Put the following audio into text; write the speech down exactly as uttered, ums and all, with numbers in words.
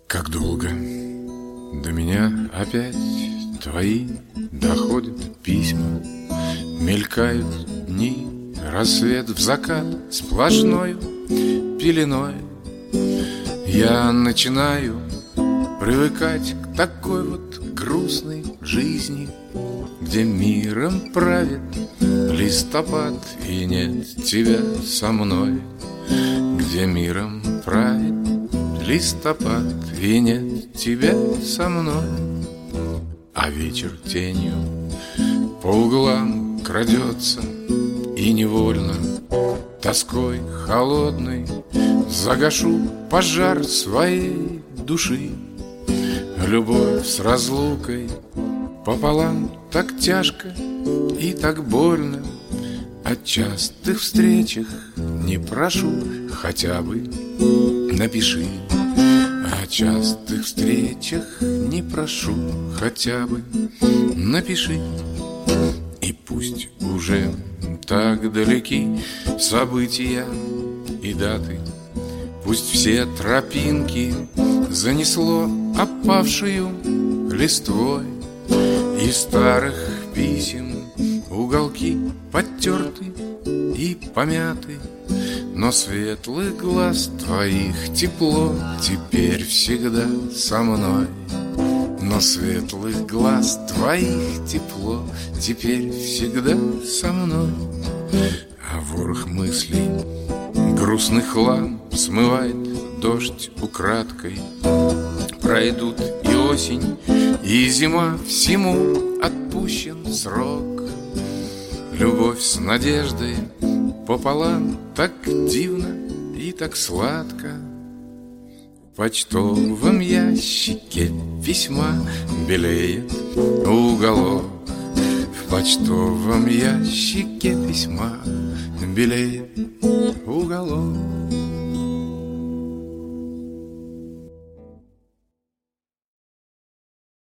Как долго до меня опять твои доходят письма, мелькают дни, рассвет в закат сплошною пеленой. Я начинаю привыкать к такой вот грустной жизни, где миром правит листопад, и нет тебя со мной. Где миром правит листопад, и нет тебя со мной. А вечер тенью по углам крадется, и невольно тоской холодной загашу пожар своей души. Любовь с разлукой пополам так тяжко и так больно. О частых встречах не прошу, хотя бы напиши. О частых встречах не прошу, хотя бы напиши. И пусть уже так далеки события и даты, пусть все тропинки занесло опавшую листвой, и старых писем уголки подтерты и помяты, но светлых глаз твоих тепло теперь всегда со мной. Но светлых глаз твоих тепло теперь всегда со мной. А ворох мыслей грустный хлам смывает дождь украдкой. Пройдут и осень, и зима, всему отпущен срок. Любовь с надеждой пополам так дивно и так сладко. В почтовом ящике письма белеет уголок. В почтовом ящике письма белеет уголок.